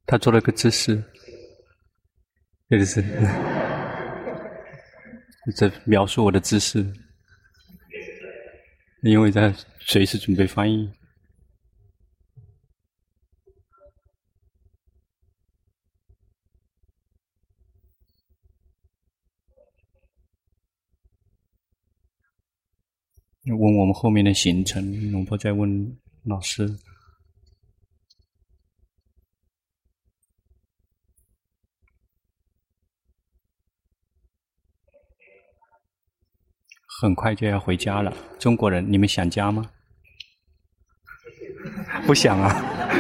他做了个姿势，就是在描述我的姿势，因为他随时准备翻译。问我们后面的行程，龙婆在问老师。很快就要回家了，中国人，你们想家吗？不想啊。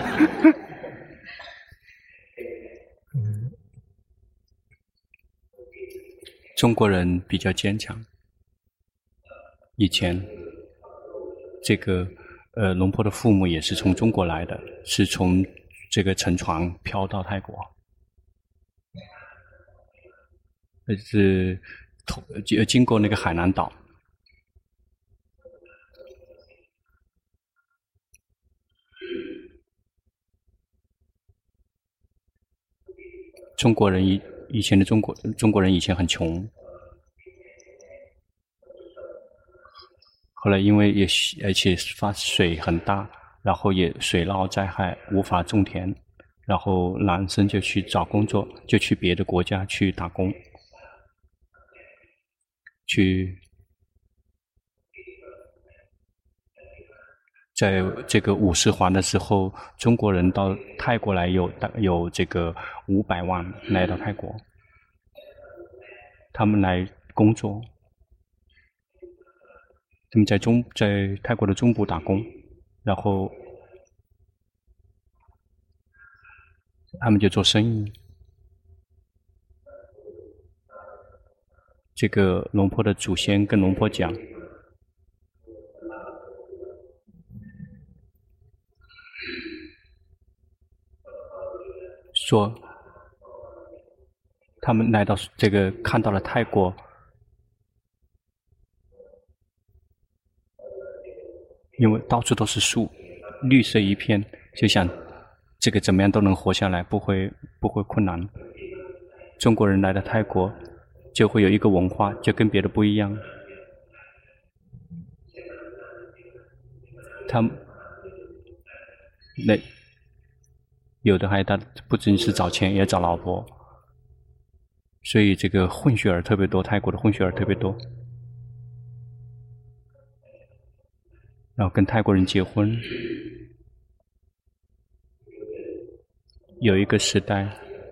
中国人比较坚强。以前，这个龙婆的父母也是从中国来的，是从这个乘船漂到泰国，是经过那个海南岛。中国人以前的中国人以前很穷，后来因为而且发水很大，然后也水涝灾害，无法种田，然后男生就去找工作，就去别的国家去打工，去在这个五四环的时候，中国人到泰国来有这个500万来到泰国，他们来工作，他们在泰国的中部打工，然后他们就做生意。这个龙婆的祖先跟龙婆讲，说他们来到这个看到了泰国，因为到处都是树，绿色一片，就想这个怎么样都能活下来，不会困难。中国人来到泰国，就会有一个文化，就跟别的不一样。他们有的他不仅是找钱，也找老婆，所以这个混血儿特别多，泰国的混血儿特别多。然后跟泰国人结婚，有一个时代，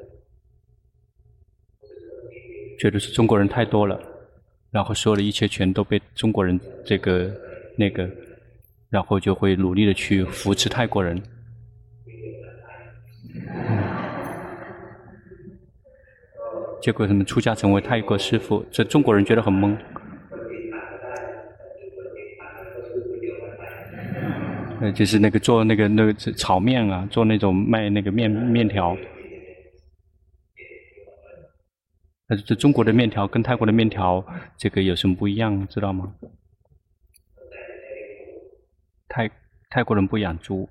觉得是中国人太多了，然后所有的一切全都被中国人这个那个，然后就会努力的去扶持泰国人。结果他们出家成为泰国师父，这中国人觉得很懵。就是那个做那个炒面啊，做那种卖那个面条。这中国的面条跟泰国的面条，这个有什么不一样，知道吗？泰国人不养猪。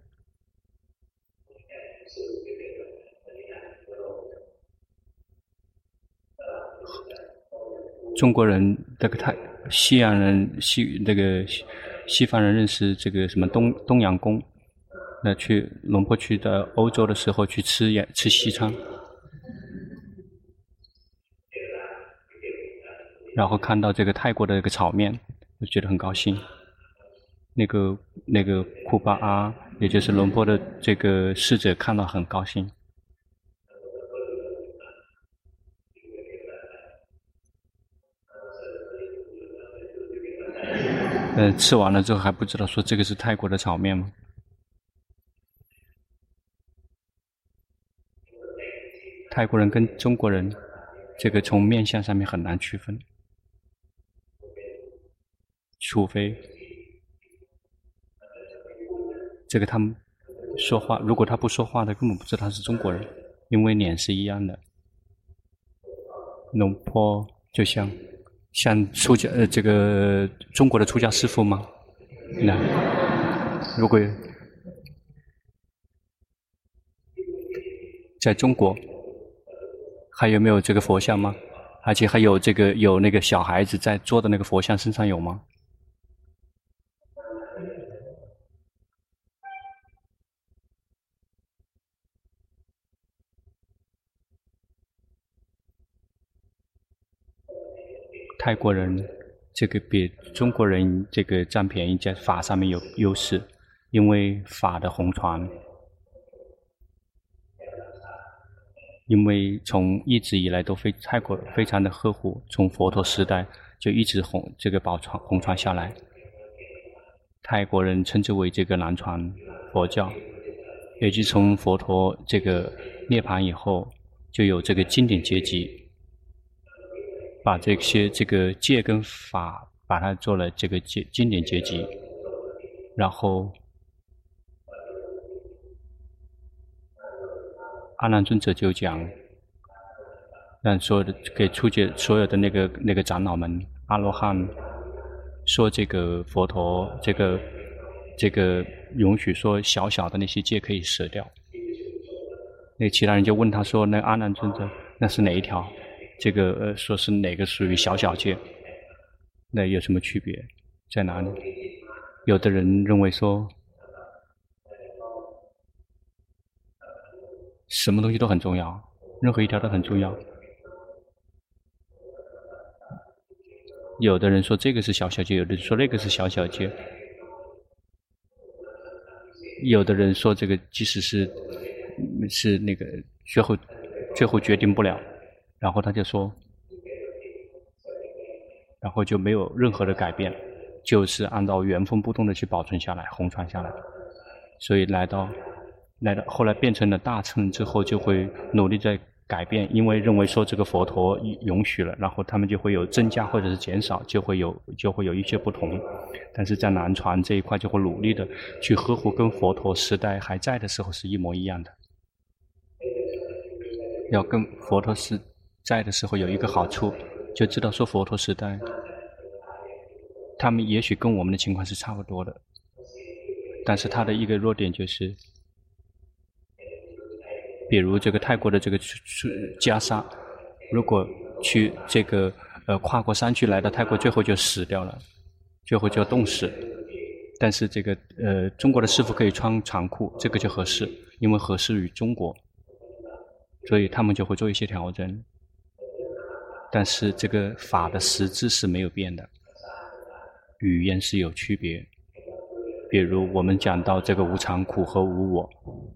中国人这个西洋人西方人认识这个什么东洋宫，那龙坡去到欧洲的时候去吃西餐，然后看到这个泰国的这个炒面，就觉得很高兴。那个库巴阿，也就是龙坡的这个侍者，看到很高兴。吃完了之后还不知道说这个是泰国的炒面吗？泰国人跟中国人，这个从面相上面很难区分，除非这个他们说话，如果他不说话的，根本不知道他是中国人，因为脸是一样的。龙坡就像出家这个中国的出家师父吗？那如果在中国还有没有这个佛像吗？而且还有那个小孩子在坐的那个佛像身上有吗？泰国人这个比中国人这个占便宜，在法上面有优势，因为法的红传。因为从一直以来都泰国非常的呵护，从佛陀时代就一直这个红传下来。泰国人称之为这个南传佛教，也就是从佛陀这个涅槃以后，就有这个经典阶级，把这个戒跟法把它做了这个经典阶级，然后阿难尊者就讲，让所有的给出解所有的那个长老们阿罗汉说，这个佛陀这个允许说小小的那些戒可以舍掉。那其他人就问他说，那阿难尊者那是哪一条？这个说是哪个属于小小戒？那有什么区别在哪里？有的人认为说什么东西都很重要，任何一条都很重要。有的人说这个是小小戒，有的人说那个是小小戒。有的人说这个即使是那个最后决定不了，然后他就说，然后就没有任何的改变，就是按照原封不动的去保存下来，红传下来。所以来到后来变成了大乘之后，就会努力在改变，因为认为说这个佛陀允许了，然后他们就会有增加或者是减少，就会有一些不同。但是在南传这一块就会努力的去呵护，跟佛陀时代还在的时候是一模一样的。要跟佛陀时在的时候有一个好处，就知道说佛陀时代他们也许跟我们的情况是差不多的，但是他的一个弱点就是，比如这个泰国的这个袈裟，如果去这个跨过山区来到泰国，最后就死掉了，最后就冻死。但是这个中国的师傅可以穿长裤，这个就合适，因为合适于中国，所以他们就会做一些调整。但是这个法的实质是没有变的，语言是有区别。比如我们讲到这个无常苦和无我，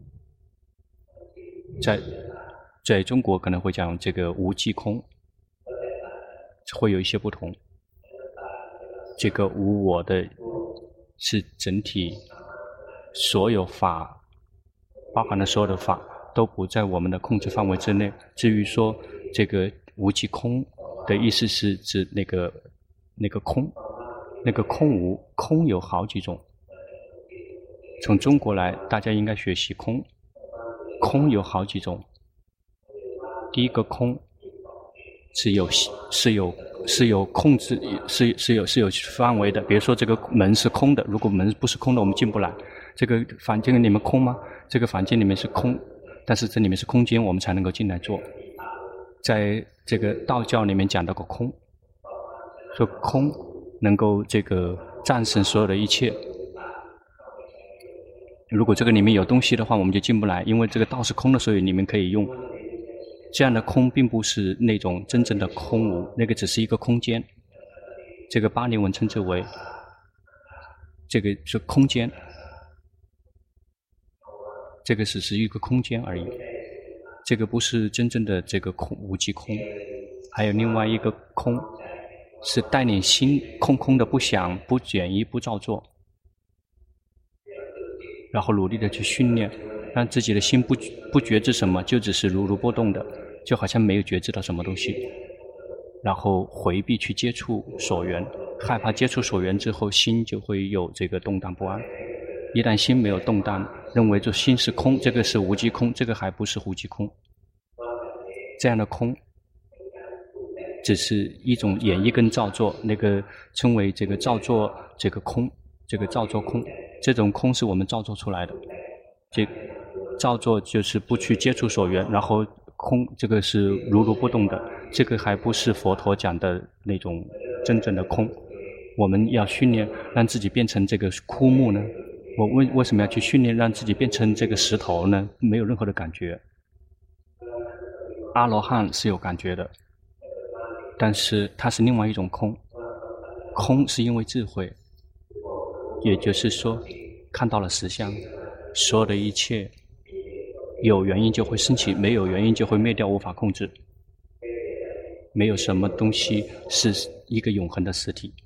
在中国可能会讲这个无即空，会有一些不同。这个无我的是整体所有法，包含了所有的法都不在我们的控制范围之内。至于说这个无即空的意思是指那个空，那个空无，空有好几种。从中国来，大家应该学习空，空有好几种。第一个空是有控制，是有范围的。比如说这个门是空的，如果门不是空的，我们进不来。这个房间里面空吗？这个房间里面是空，但是这里面是空间，我们才能够进来坐。在这个道教里面讲到过空，说空能够这个战胜所有的一切。如果这个里面有东西的话，我们就进不来，因为这个道是空的，所以你们可以用。这样的空并不是那种真正的空无，那个只是一个空间。这个巴利文称之为这个是空间，这个只是一个空间而已。这个不是真正的这个空无即空。还有另外一个空，是带领心空空的，不想不简易不造作，然后努力的去训练，让自己的心不觉知什么，就只是如如波动的，就好像没有觉知到什么东西，然后回避去接触所缘，害怕接触所缘之后，心就会有这个动荡不安。一旦心没有动荡，认为这心是空，这个是无即空，这个还不是无即空。这样的空只是一种演绎跟造作，那个称为这个造作，这个空，这个造作空，这种空是我们造作出来的。 造作就是不去接触所缘，然后空这个是如如不动的，这个还不是佛陀讲的那种真正的空。我们要训练让自己变成这个枯木呢？我为什么要去训练让自己变成这个石头呢？没有任何的感觉。阿罗汉是有感觉的，但是它是另外一种空。空是因为智慧，也就是说看到了实相，所有的一切有原因就会升起，没有原因就会灭掉，无法控制。没有什么东西是一个永恒的实体，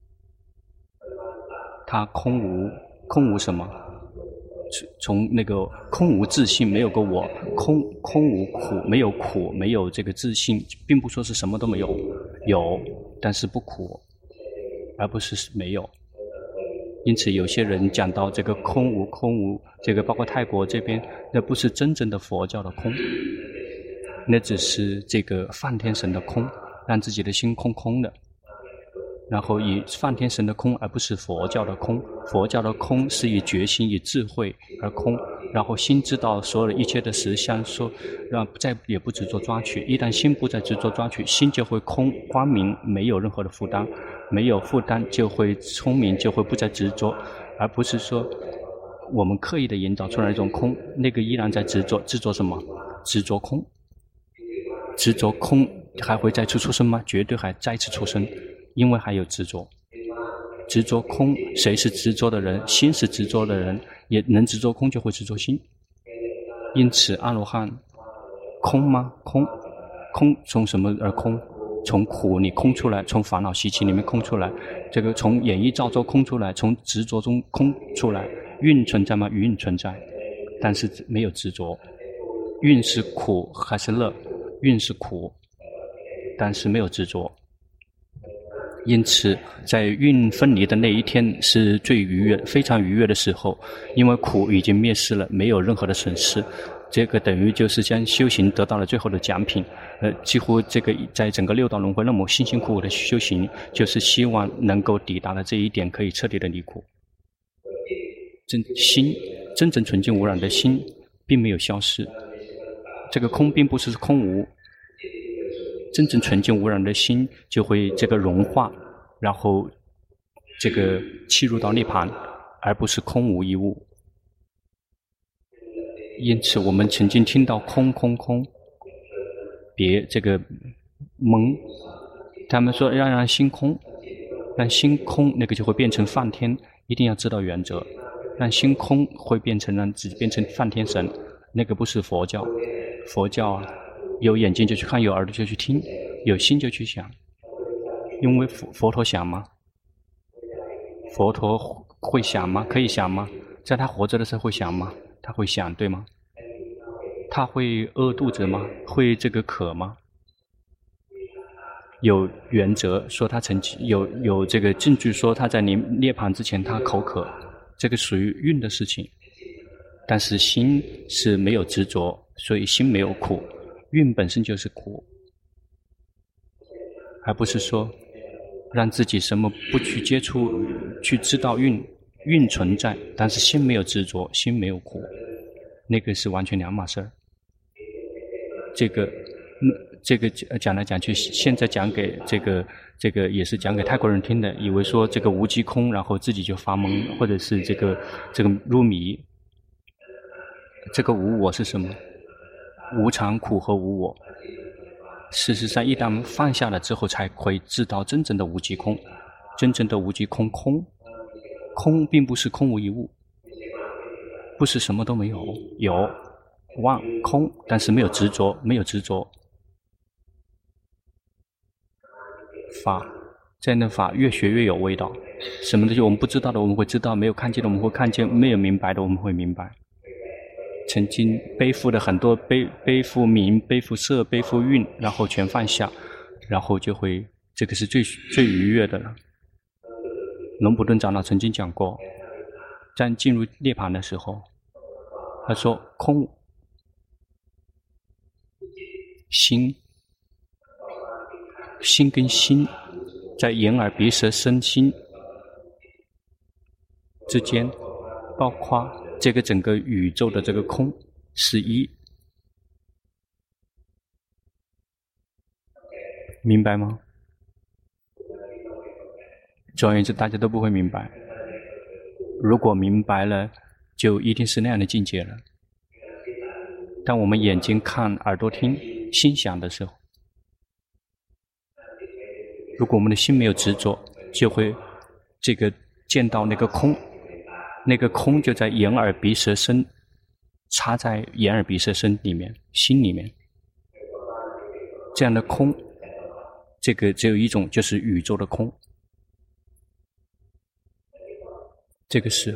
它空无，空无什么？从那个空无自性，没有个我，空无苦，没有苦，没有这个自性，并不说是什么都没有，有，但是不苦，而不是没有。因此有些人讲到这个空无，这个包括泰国这边，那不是真正的佛教的空，那只是这个梵天神的空，让自己的心空空的。然后以梵天神的空，而不是佛教的空。佛教的空是以决心、以智慧而空，然后心知道所有的一切的实相，说让再也不执着抓取。一旦心不再执着抓取，心就会空光明，没有任何的负担，没有负担就会聪明，就会不再执着，而不是说我们刻意的引导出来一种空，那个依然在执着。执着什么？执着空。执着空还会再次出生吗？绝对还再次出生。因为还有执着，执着空，谁是执着的人？心是执着的人，也能执着空就会执着心。因此阿罗汉空吗？空从什么而空？从苦你空出来，从烦恼习气里面空出来，这个从演绎造作空出来，从执着中空出来。蕴存在吗？蕴存在，但是没有执着。蕴是苦还是乐？蕴是苦，但是没有执着。因此在蕴分离的那一天是最愉悦、非常愉悦的时候，因为苦已经灭失了，没有任何的损失。这个等于就是将修行得到了最后的奖品。几乎这个在整个六道轮回那么辛辛苦苦的修行，就是希望能够抵达了这一点，可以彻底的离苦。心真正纯净无染的心并没有消失，这个空并不是空无。真正纯净无染的心就会这个融化，然后这个契入到涅槃，而不是空无一物。因此我们曾经听到空，别这个蒙，他们说要让心空，让心空，那个就会变成梵天。一定要知道原则，让心空会变成让自己变成梵天神，那个不是佛教。佛教啊，有眼睛就去看，有耳朵就去听，有心就去想。因为佛陀想吗？佛陀会想吗？可以想吗？在他活着的时候会想吗？他会想，对吗？他会饿肚子吗？会这个渴吗？有原则说他曾经有这个证据说他在涅槃之前他口渴，这个属于蕴的事情。但是心是没有执着，所以心没有苦。蕴本身就是苦，而不是说让自己什么不去接触，去知道蕴存在，但是心没有执着，心没有苦，那个是完全两码事儿。这个讲来讲去，现在讲给这个也是讲给泰国人听的，以为说这个无即空，然后自己就发懵，或者是这个入迷。这个无我是什么？无常、苦和无我。事实上，一旦放下了之后，才会知道真正的无即空。真正的无即空，空并不是空无一物，不是什么都没有，有妄空，但是没有执着，没有执着。法在那法越学越有味道。什么东西我们不知道的我们会知道，没有看见的我们会看见，没有明白的我们会明白。曾经背负的很多背负名、背负色、背负蕴，然后全放下，然后就会这个是最愉悦的了。龙普顿长老曾经讲过，在进入涅槃的时候，他说空心跟心在眼耳鼻舌身心之间，包括这个整个宇宙的这个空， 是一，明白吗？总而言之，大家都不会明白。如果明白了，就一定是那样的境界了。当我们眼睛看、耳朵听、心想的时候，如果我们的心没有执着，就会这个见到那个空，那个空就在眼耳鼻舌身，插在眼耳鼻舌身里面、心里面。这样的空，这个只有一种，就是宇宙的空。这个是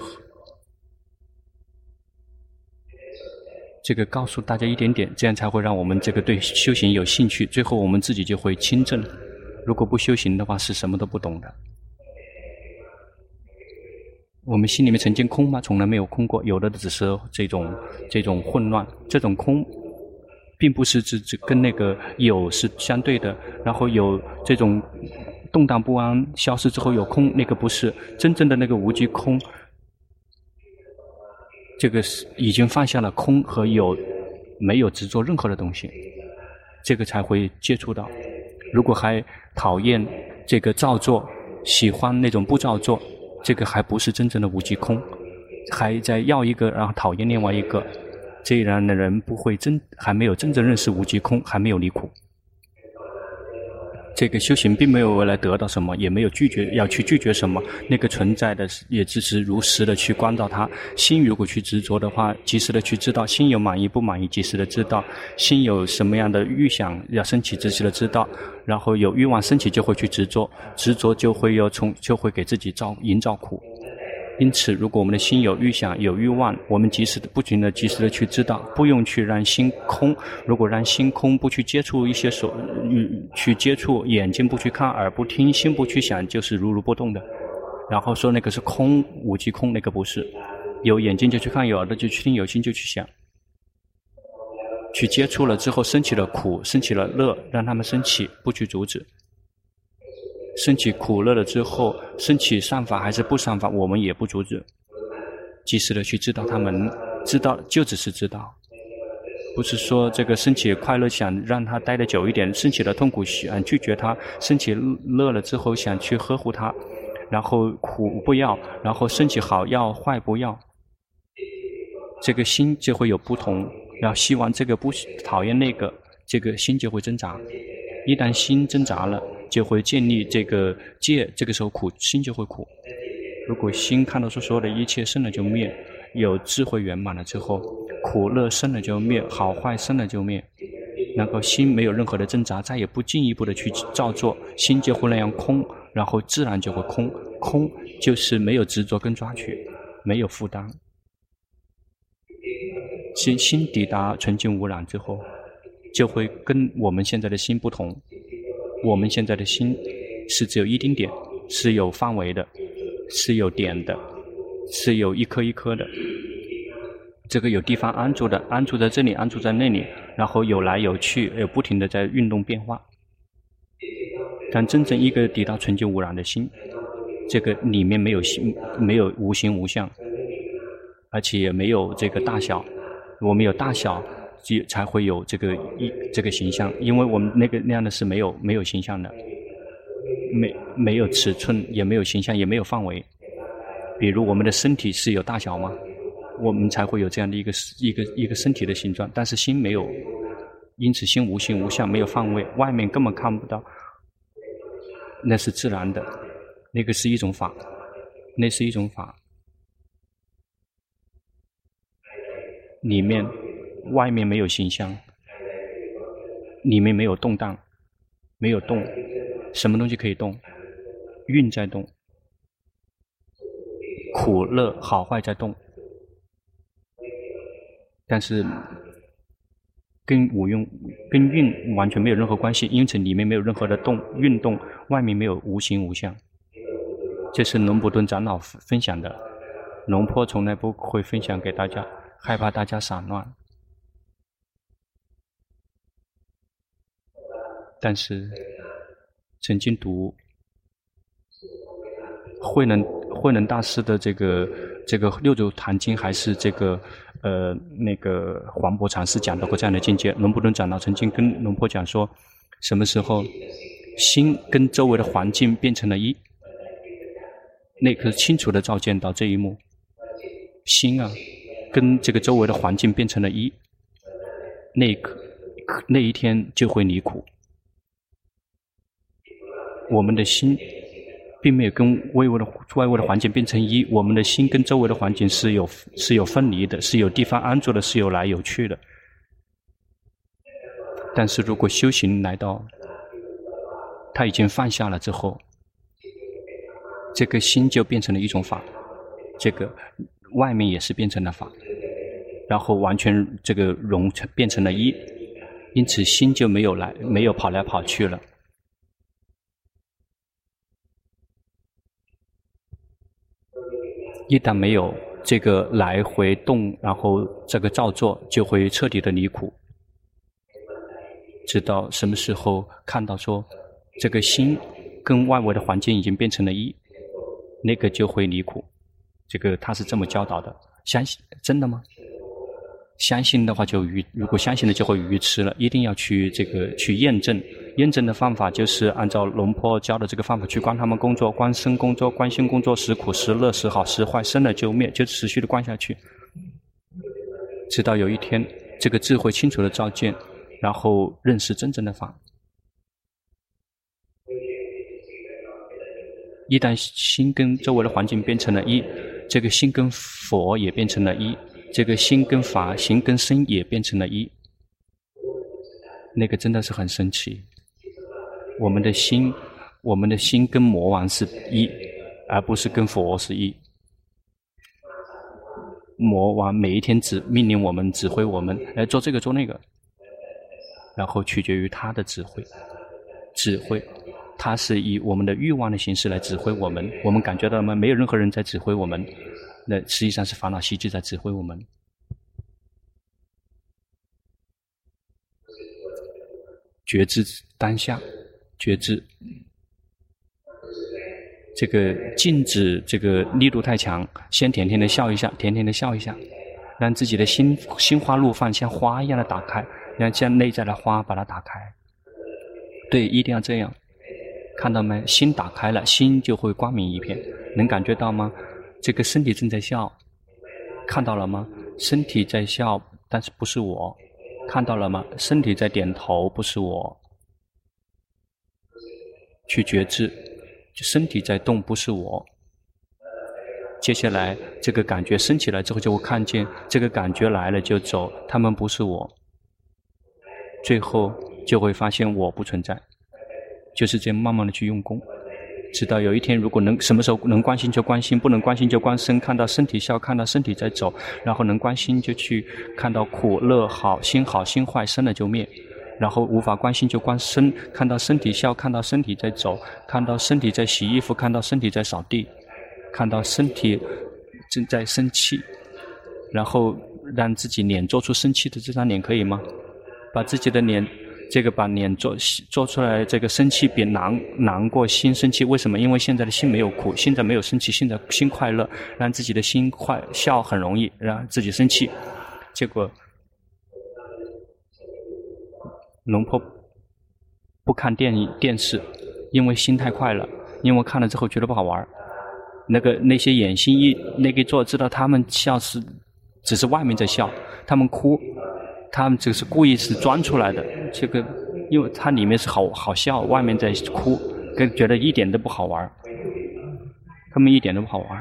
这个告诉大家一点点，这样才会让我们这个对修行有兴趣，最后我们自己就会亲证。如果不修行的话，是什么都不懂的。我们心里面曾经空吗？从来没有空过，有的只是这种混乱。这种空并不是只跟那个有是相对的，然后有这种动荡不安消失之后有空，那个不是真正的那个无极空。这个是已经放下了空和有，没有执着任何的东西，这个才会接触到。如果还讨厌这个造作，喜欢那种不造作，这个还不是真正的无极空，还在要一个，然后讨厌另外一个，这样的人不会还没有真正认识无极空，还没有离苦。这个修行并没有为了得到什么，也没有要去拒绝什么，那个存在的也只是如实的去关照它。心如果去执着的话，及时的去知道，心有满意不满意，及时的知道，心有什么样的预想要升起，及时的知道，然后有欲望升起就会去执着，执着就会给自己营造苦。因此，如果我们的心有预想、有欲望，我们及时的去知道，不用去让心空。如果让心空，不去接触一些去接触，眼睛不去看，耳不听，心不去想，就是如如不动的。然后说那个是空，无极空，那个不是。有眼睛就去看，有耳朵就去听，有心就去想。去接触了之后，升起了苦，升起了乐，让他们升起，不去阻止。升起苦乐了之后，升起善法还是不善法，我们也不阻止，及时的去知道他们，知道就只是知道，不是说这个升起快乐想让他待得久一点，升起了痛苦想拒绝他，升起乐了之后想去呵护他，然后苦不要，然后升起好要坏不要，这个心就会有不同。要希望这个不讨厌那个，这个心就会挣扎。一旦心挣扎了，就会建立这个戒，这个时候苦，心就会苦。如果心看到说所有的一切生了就灭，有智慧圆满了之后，苦乐生了就灭，好坏生了就灭，然后心没有任何的挣扎，再也不进一步的去造作，心就会那样空，然后自然就会空。空就是没有执着跟抓取，没有负担。心抵达纯净无染之后，就会跟我们现在的心不同。我们现在的心是只有一丁点，是有范围的，是有点的，是有一颗一颗的。这个有地方安住的，安住在这里，安住在那里，然后有来有去，有不停的在运动变化。但真正一个抵达纯净无染的心，这个里面没有心，没有无形无相，而且也没有这个大小。我们有大小，才会有这个形象，因为我们那样的是没有形象的，没有尺寸，也没有形象，也没有范围。比如我们的身体是有大小吗？我们才会有这样的一个身体的形状，但是心没有，因此心无形无相，没有范围，外面根本看不到，那是自然的，那个是一种法，那是一种法。里面外面没有形象，里面没有动荡，没有动，什么东西可以动？运在动，苦乐好坏在动，但是跟运完全没有任何关系，因此里面没有任何的运动，外面没有无形无相。这是龙普顿长老分享的，龙坡从来不会分享给大家，害怕大家散乱。但是曾经读慧能大师的这个六祖坛经，还是这个那个黄渤禅师讲到过这样的境界。龙普顿长老曾经跟龙婆讲说，什么时候心跟周围的环境变成了一，那可清楚的照见到这一幕，心啊跟这个周围的环境变成了一，那一天就会离苦。我们的心并没有跟外围的环境变成一，我们的心跟周围的环境是有分离的，是有地方安住的，是有来有去的。但是如果修行来到他已经放下了之后，这个心就变成了一种法，这个外面也是变成了法，然后完全这个变成了一，因此心就没有跑来跑去了。一旦没有这个来回动，然后这个照做，就会彻底的离苦。直到什么时候看到说这个心跟外围的环境已经变成了一，那个就会离苦。这个他是这么教导的。相信真的吗？相信的话如果相信了就会愚痴了，一定要去验证。验证的方法就是按照龙婆教的这个方法去观他们工作，观身工作，观心工作，时苦时乐，时好时坏，生了就灭，就持续的观下去，直到有一天这个智慧清楚的照见，然后认识真正的法。一旦心跟周围的环境变成了一，这个心跟佛也变成了一，这个心跟法行跟身也变成了一，那个真的是很神奇。我们的心跟魔王是一，而不是跟佛是一。魔王每一天只命令我们，指挥我们来做这个做那个，然后取决于他的指挥。他是以我们的欲望的形式来指挥我们，我们感觉到吗？没有任何人在指挥我们，那实际上是烦恼习气在指挥我们。觉知当下，觉知这个禁止这个力度太强，先甜甜的笑一下，甜甜的笑一下，让自己的心花怒放像花一样的打开，让像内在的花把它打开。对，一定要这样。看到没？心打开了，心就会光明一片。能感觉到吗？这个身体正在笑，看到了吗？身体在笑，但是不是我。看到了吗？身体在点头，不是我。去觉知，身体在动，不是我。接下来这个感觉升起来之后，就会看见这个感觉来了就走，他们不是我。最后就会发现我不存在。就是这样慢慢的去用功，直到有一天，如果什么时候能观心就观心，不能观心就观身，看到身体笑，看到身体在走，然后能观心就去看到苦乐好心坏，生了就灭，然后无法观心就观身，看到身体笑，看到身体在走，看到身体在洗衣服，看到身体在扫地，看到身体正在生气，然后让自己脸做出生气的这张脸，可以吗？把自己的脸把脸做出来，这个生气比难过心生气，为什么？因为现在的心没有苦，现在没有生气，现在心快乐，让自己的心笑很容易，让自己生气。结果龙婆不看电视，因为心太快了，因为看了之后觉得不好玩。那些演戏那个做知道他们笑只是外面在笑，他们哭。他们这个是故意是装出来的，这个因为它里面是好笑，外面在哭，觉得一点都不好玩，他们一点都不好玩。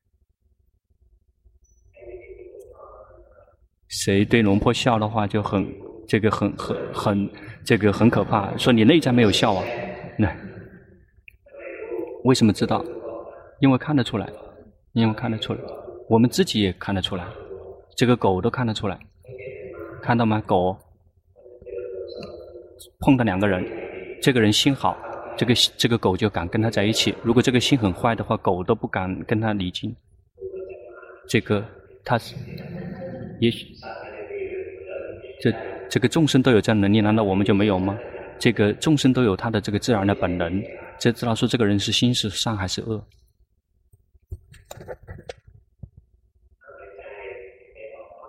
谁对龙婆笑的话，就很可怕，说你内在没有笑啊。那为什么知道？因为看得出来，我们自己也看得出来，这个狗都看得出来。看到吗？狗碰到两个人，这个人心好，这个狗就敢跟他在一起。如果这个心很坏的话，狗都不敢跟他离近。这个他也许这个众生都有这样的能力，难道我们就没有吗？这个众生都有他的这个自然的本能，就知道说这个人是心是善还是恶。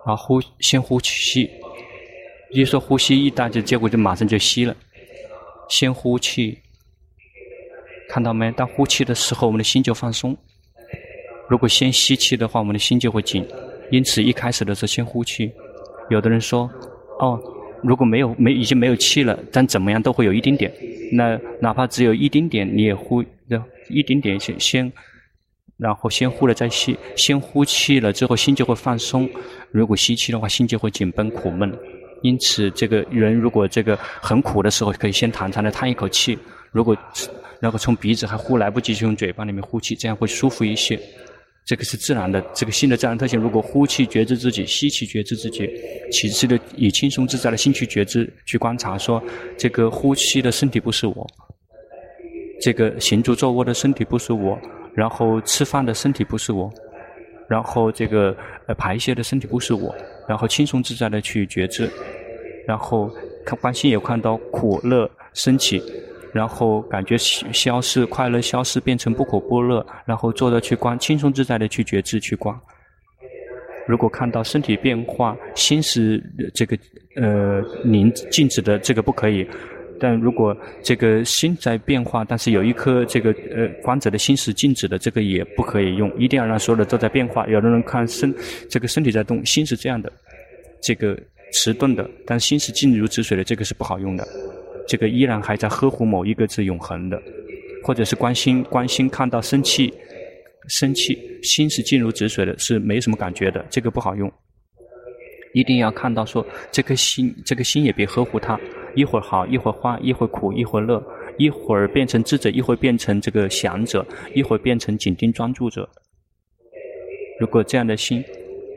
啊，先呼气，一说呼吸一大就结果就马上就吸了。先呼气，看到没？当呼气的时候，我们的心就放松。如果先吸气的话，我们的心就会紧。因此一开始的时候先呼气。有的人说，哦，如果已经没有气了，但怎么样都会有一丁点。那哪怕只有一丁点，你也呼一丁点先，然后先呼了再吸。先呼气了之后，心就会放松。如果吸气的话，心就会紧绷苦闷。因此，这个人如果这个很苦的时候，可以先长长的叹一口气。如果然后从鼻子还呼来不及，就用嘴巴里面呼气，这样会舒服一些。这个是自然的，这个心的自然特性。如果呼气觉知自己，吸气觉知自己，其次的以轻松自在的心去觉知，去观察说，这个呼吸的身体不是我，这个行住坐卧的身体不是我，然后吃饭的身体不是我，然后这个排泄的身体不是我，然后轻松自在的去觉知，然后观心也看到苦乐升起。然后感觉消失，快乐消失，变成不苦不乐，然后坐着去观，轻松自在的去觉知去观。如果看到身体变化，心是这个静止的，这个不可以。但如果这个心在变化，但是有一颗这个观者的心是静止的，这个也不可以用，一定要让所有的都在变化。有的人看这个身体在动，心是这样的，这个迟钝的，但心是静如止水的，这个是不好用的。这个依然还在呵护某一个是永恒的，或者是关心看到生气，心是静如止水的，是没什么感觉的，这个不好用。一定要看到说这颗心也别呵护它，一会儿好，一会儿坏，一会儿苦，一会儿乐，一会儿变成智者，一会儿变成这个想者，一会儿变成紧盯专注者。如果这样的心，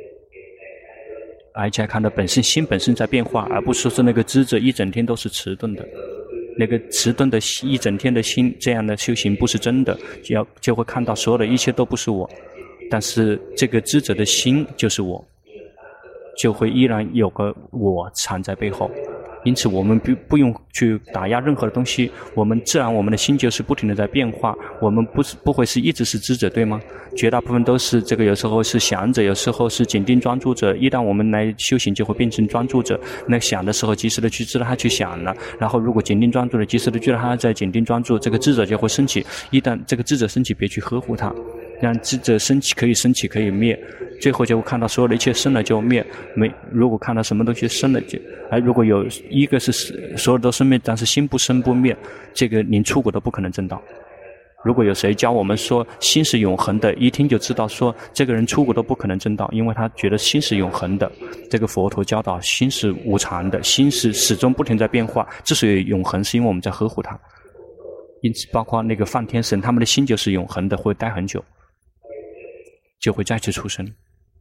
而且看到心本身在变化，而不是说那个知者一整天都是迟钝的，那个迟钝的一整天的心，这样的修行不是真的，就会看到所有的一切都不是我，但是这个知者的心就是我，就会依然有个我藏在背后。因此我们不用去打压任何的东西，我们自然我们的心就是不停的在变化，我们不会是一直是知者，对吗？绝大部分都是这个，有时候是想者，有时候是紧盯专注者。一旦我们来修行，就会变成专注者。那想的时候，及时的去知道他去想了，然后如果紧盯专注的，及时的知道他在紧盯专注，这个智者就会升起。一旦这个智者升起，别去呵护他，让智者升起，可以升起，可以灭。最后就会看到所有的一切生了就灭，如果看到什么东西生了就，如果有一个是所有都生灭，但是心不生不灭，这个连出果都不可能证到。如果有谁教我们说心是永恒的，一听就知道说这个人出果都不可能证到，因为他觉得心是永恒的。这个佛陀教导心是无常的，心是始终不停在变化，之所以永恒是因为我们在呵护它。因此包括那个梵天神，他们的心就是永恒的，会待很久，就会再次出生。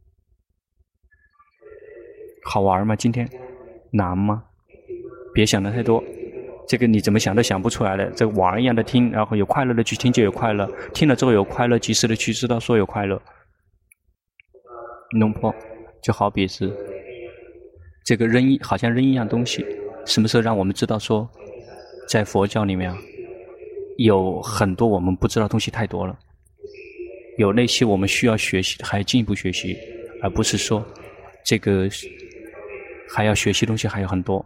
好玩吗？今天难吗？别想得太多，这个你怎么想都想不出来的。这个玩一样的听，然后有快乐的去听就有快乐，听了之后有快乐，及时的去知道说有快乐。弄破就好比是这个好像扔一样东西，什么时候让我们知道说，在佛教里面有很多我们不知道的东西太多了，有那些我们需要学习的，还进一步学习，而不是说这个还要学习东西还有很多。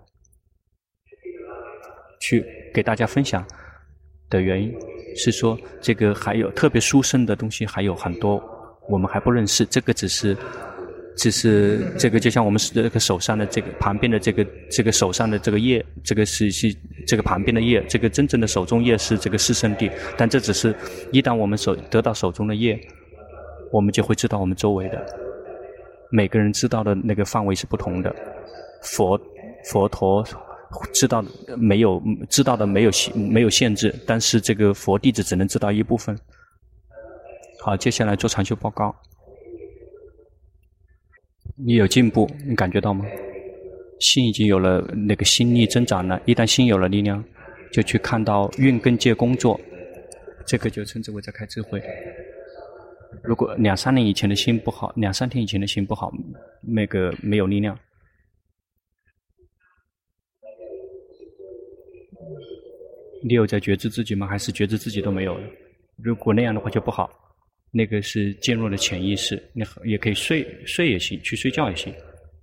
去给大家分享的原因是说，这个还有特别殊胜的东西还有很多我们还不认识，这个只是这个就像我们这个手上的这个旁边的这个手上的这个叶，这个是这个旁边的叶，这个真正的手中叶是这个四圣谛，但这只是一旦我们得到手中的叶，我们就会知道我们周围的每个人知道的那个范围是不同的。佛陀知道的没有限制，但是这个佛弟子只能知道一部分。好，接下来做禅修报告。你有进步，你感觉到吗？心已经有了那个心力增长了，一旦心有了力量，就去看到运根界工作，这个就称之为在开智慧。如果2-3年以前的心不好，2-3天以前的心不好，那个没有力量。你有在觉知自己吗？还是觉知自己都没有了？如果那样的话就不好，那个是渐弱的潜意识。你也可以睡也行，去睡觉也行。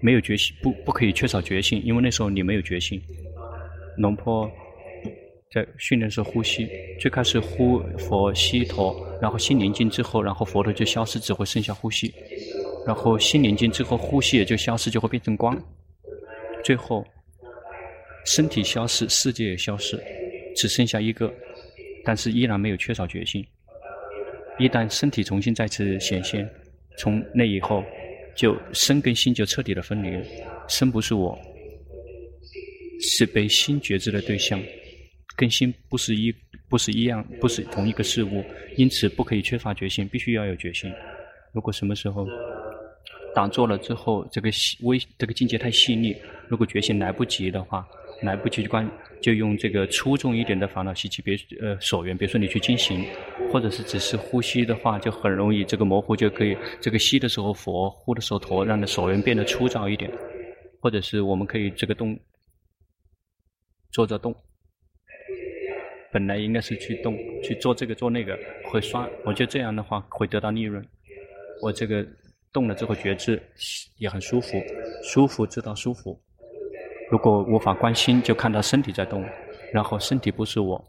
没有觉性，不可以缺少觉性，因为那时候你没有觉性。龙坡在训练的时候呼吸，最开始呼佛吸陀，然后心宁静之后，然后佛陀就消失，只会剩下呼吸。然后心宁静之后，呼吸也就消失，就会变成光。最后身体消失，世界也消失，只剩下一个，但是依然没有缺少觉性。一旦身体重新再次显现，从那以后，就身跟心就彻底的分离了。身不是我，是被心觉知的对象，跟心不是一样，不是同一个事物，因此不可以缺乏觉性，必须要有觉性。如果什么时候打坐了之后，这个境界太细腻，如果觉醒来不及的话，来不及就用这个粗重一点的烦恼习气，所缘，比如说你去进行，或者是只是呼吸的话，就很容易这个模糊，就可以这个吸的时候佛，呼的时候陀，让所缘变得粗糙一点，或者是我们可以这个动，坐着动，本来应该是去动，去做这个做那个，会刷，我觉得这样的话会得到利润。我这个动了之后觉知也很舒服，舒服知道舒服。如果无法观心，就看到身体在动，然后身体不是我。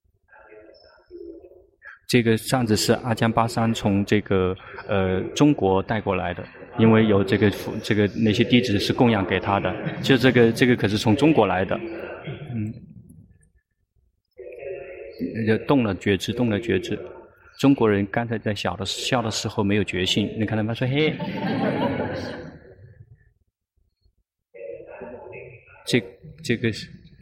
这个扇子是阿江巴桑从这个中国带过来的，因为有这个那些弟子是供养给他的，就这个可是从中国来的，就动了觉知，动了觉知。中国人刚才在笑的时候没有觉性，你看他们说嘿，这个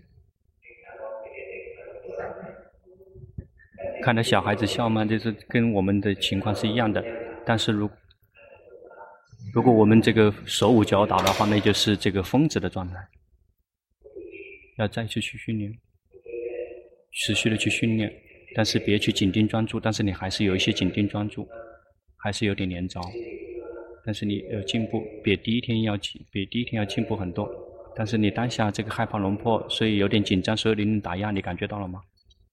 看到小孩子笑嘛，就是跟我们的情况是一样的。但是如果我们这个手舞脚蹈的话，那就是这个疯子的状态。要再去训练，持续的去训练。但是别去紧盯专注，但是你还是有一些紧盯专注，还是有点连着，但是你有进步，比第一天要进步很多。但是你当下这个害怕龙破，所以有点紧张，所以你打压，你感觉到了吗？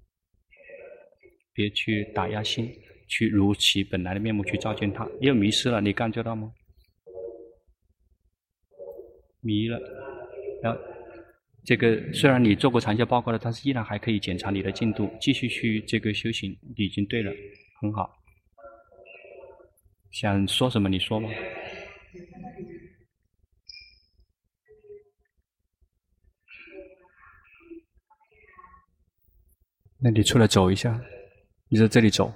别去打压心，去如其本来的面目去照见它。又迷失了，你感觉到吗？迷了，然后这个虽然你做过长效报告了，但是依然还可以检查你的进度，继续去这个修行，已经对了，很好。想说什么你说吗？那你出来走一下，你在这里走，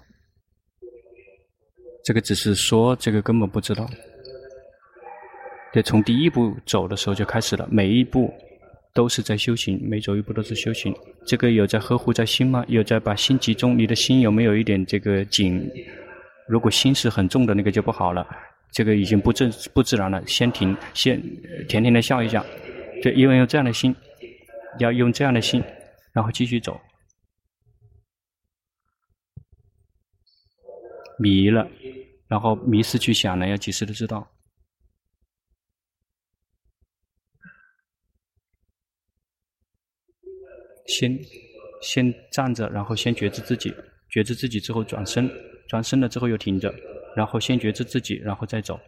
这个只是说，这个根本不知道。对，从第一步走的时候就开始了，每一步都是在修行，每走一步都是修行。这个有在呵护在心吗？有在把心集中？你的心有没有一点这个紧？如果心是很重的那个就不好了，这个已经不自然了。先停，先甜甜的笑一下。对，因为用这样的心，要用这样的心，然后继续走。迷了，然后迷失去想了，要及时的知道。先站着，然后先觉知自己，觉知自己之后转身，转身了之后又停着，然后先觉知自己，然后再走。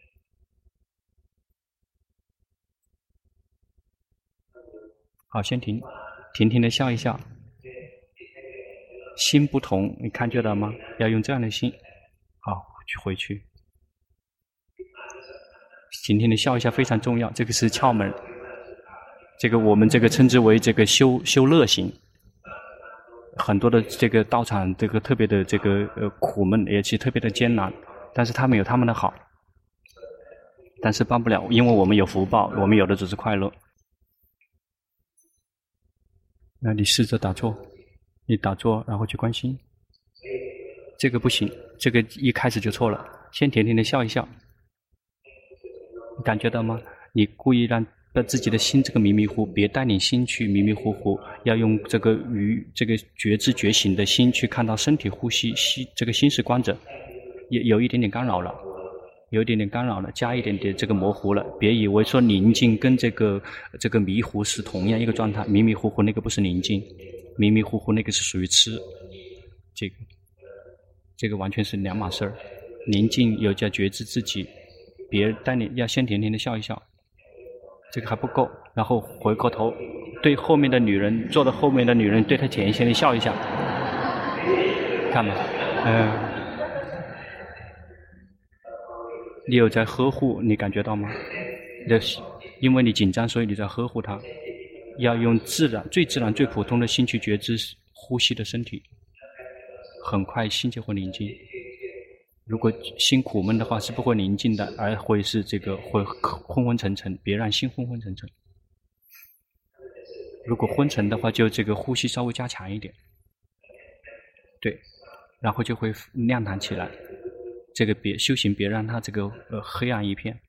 好，先停，停的笑一笑。心不同，你看觉到吗？要用这样的心。好，回去。停的笑一下非常重要，这个是窍门。这个我们这个称之为这个修乐行，很多的这个道场这个特别的这个苦闷，也是特别的艰难，但是他们有他们的好，但是帮不了，因为我们有福报，我们有的只是快乐。那你试着打坐，你打坐然后去关心，这个不行，这个一开始就错了，先甜甜的笑一笑，你感觉到吗？你故意让自己的心这个迷迷糊，别带领心去迷迷糊糊，要用这个这个觉知觉醒的心去看到身体呼吸，这个心是关着，也有一点点干扰了，加一点点这个模糊了。别以为说宁静跟这个迷糊是同样一个状态，迷迷糊糊那个不是宁静，迷迷糊糊那个是属于痴，这个完全是两码事儿。宁静有叫觉知自己，别带领，要先甜甜的笑一笑。 这个还不够，然后回过头对后面的女人，坐在后面的女人对她浅显的笑一下，看嘛，你有在呵护，你感觉到吗？因为你紧张，所以你在呵护她。要用自然、最自然、最普通的心去觉知呼吸的身体，很快心就会宁静。如果心苦闷的话，是不会宁静的，而会是这个会昏昏沉沉。别让心昏昏沉沉。如果昏沉的话，就这个呼吸稍微加强一点，对，然后就会亮堂起来。这个修行别让它这个黑暗一片。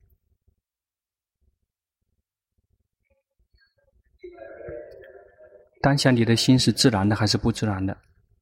当下你的心是自然的还是不自然的？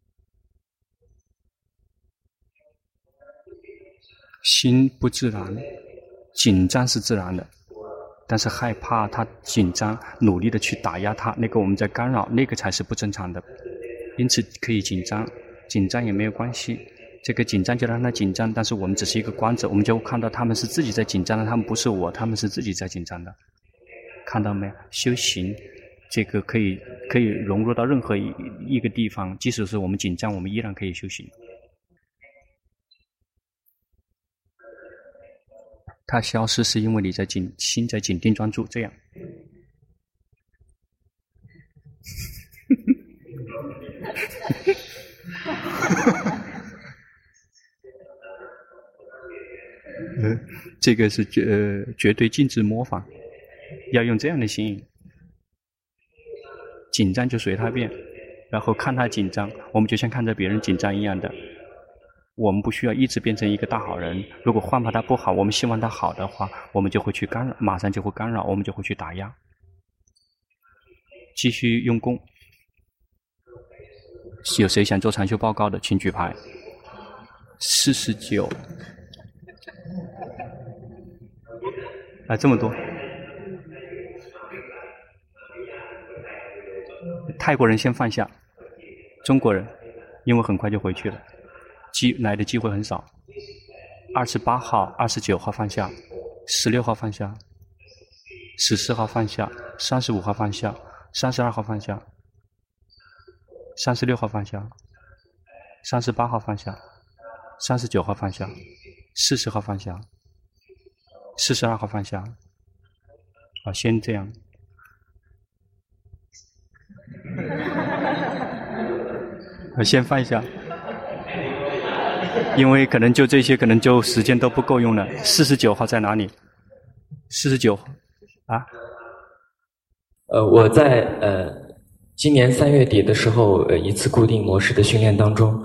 心不自然，紧张是自然的，但是害怕他紧张，努力的去打压他，那个我们在干扰，那个才是不正常的。因此可以紧张，紧张也没有关系。这个紧张就让他紧张，但是我们只是一个观者，我们就看到他们是自己在紧张的，他们不是我，他们是自己在紧张的。看到没有？修行这个可以融入到任何一个地方，即使是我们紧张，我们依然可以修行。它消失是因为你在心在紧定专注，这样。这个是绝对禁止模仿，要用这样的心。紧张就随他变，然后看他紧张，我们就像看着别人紧张一样的。我们不需要一直变成一个大好人。如果换怕他不好，我们希望他好的话，我们就会去干扰，马上就会干扰，我们就会去打压。继续用功。有谁想做禅修报告的，请举牌。49。这么多。泰国人先放下，中国人因为很快就回去了，来的机会很少。28号、29号放下，16号放下，14号放下，35号放下，32号放下，36号放下，38号放下，39号放下，40号放下，42号放下。好，先这样。先放下，因为可能就这些，可能就时间都不够用了。49号在哪里？49啊？ 我在今年3月底的时候，一次固定模式的训练当中，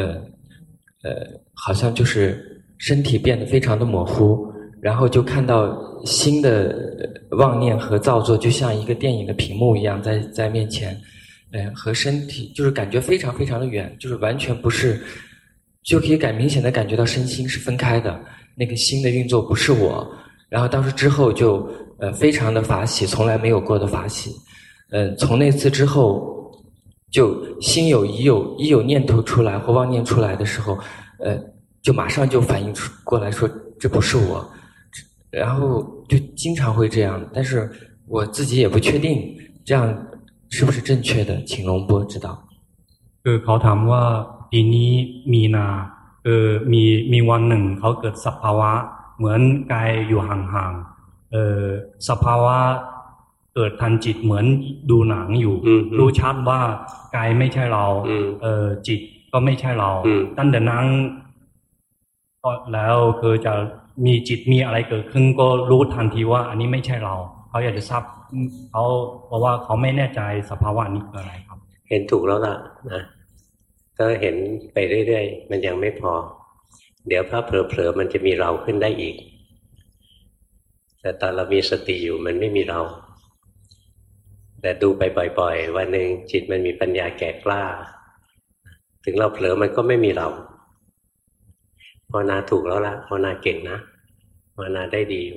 好像就是身体变得非常的模糊，然后就看到新的妄念和造作，就像一个电影的屏幕一样在面前。和身体就是感觉非常非常的远，就是完全不是，就可以明显的感觉到身心是分开的，那个心的运作不是我。然后当时之后就非常的法喜，从来没有过的法喜。从那次之后，就心一有念头出来或妄念出来的时候，就马上就反应过来说这不是我，然后就经常会这样，但是我自己也不确定这样是不是正确的，请龙波指导。 เขาถามว่าปีนี้มีนามีวันหนึ่งเขาเกิดสภาวะเหมือนกายอยู่ห่างๆสภาวะเกิดทันจิตเหมือนดูหนังอยู่รู้ชัดว่ากายไม่ใช่เราจิตก็ไม่ใช่เราตั้งแต่นั้นก็แล้วคือจะมีจิตมีอะไรเกิดขึ้นก็รู้ทันทีว่าอันนี้ไม่ใช่เราเขาอยากจะทราบเขาบอกว่าเขาไม่แน่ใจสภาวะนี้คืออะไรครับเห็นถูกแล้วล่ะนะก็เห็นไปเรื่อยๆมันยังไม่พอเดี๋ยวถ้าเผลอๆมันจะมีเราขึ้นได้อีกแต่ตอนเรามีสติอยู่มันไม่มีเราแต่ดูไปบ่อยๆวันหนึ่งจิตมันมีปัญญาแก่กล้าถึงเราเผลอมันก็ไม่มีเราภาวนาถูกแล้วล่ะภาวนาเก่งนะภาวนาได้ดี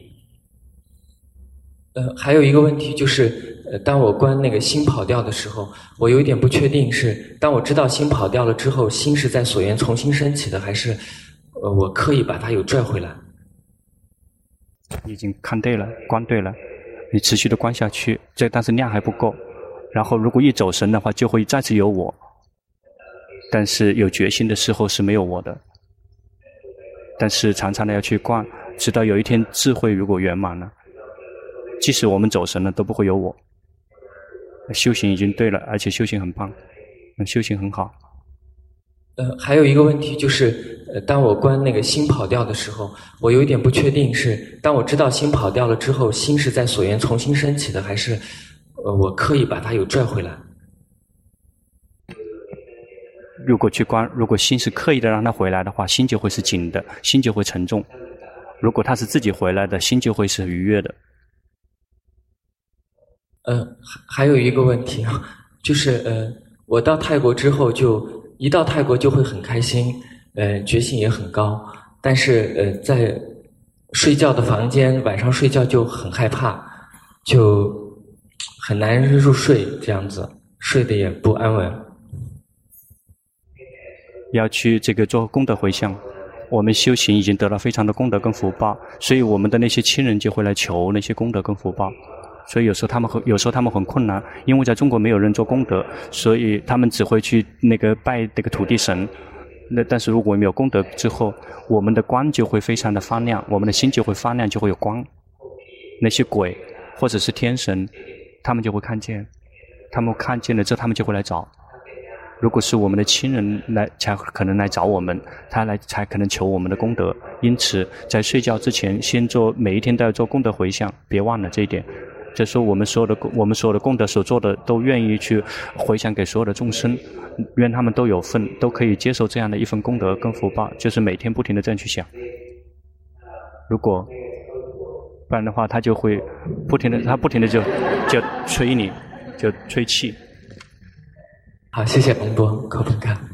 还有一个问题就是，当我观那个心跑掉的时候，我有一点不确定是，当我知道心跑掉了之后，心是在所缘重新升起的，还是我刻意把它又拽回来？ 已经看对了，观对了， 你持续的观下去，但是量还不够。然后如果一走神的话，就会再次有我。但是有决心的时候是没有我的。但是常常的要去观，直到有一天智慧如果圆满了，即使我们走神了都不会有我。修行已经对了，而且修行很棒，修行很好。 还有一个问题就是，当我观那个心跑掉的时候，我有一点不确定是，当我知道心跑掉了之后，心是在所缘重新升起的，还是我刻意把它又拽回来？ 如果去观，如果心是刻意的让它回来的话，心就会是紧的，心就会沉重；如果它是自己回来的，心就会是愉悦的。 还有一个问题啊，就是我到泰国之后一到泰国就会很开心，觉性也很高，但是在睡觉的房间晚上睡觉就很害怕，就很难入睡，这样子睡得也不安稳。 要去这个做功德回向，我们修行已经得了非常的功德跟福报，所以我们的那些亲人就会来求那些功德跟福报。所以有时候他们很困难，因为在中国没有人做功德，所以他们只会去那个拜那个土地神。但是如果没有功德之后，我们的光就会非常的发亮，我们的心就会发亮，就会有光。那些鬼或者是天神，他们就会看见，他们看见了之后，他们就会来找。如果是我们的亲人才可能来找我们，才可能求我们的功德。因此，在睡觉之前，每一天都要做功德回向，别忘了这一点。这是我们所有的功德所做的，都愿意去回向给所有的众生，愿他们都有份，都可以接受这样的一份功德跟福报。就是每天不停的这样去想。如果不然的话，他就会不停的就催你，就催气。 好，谢谢龙波，口本看。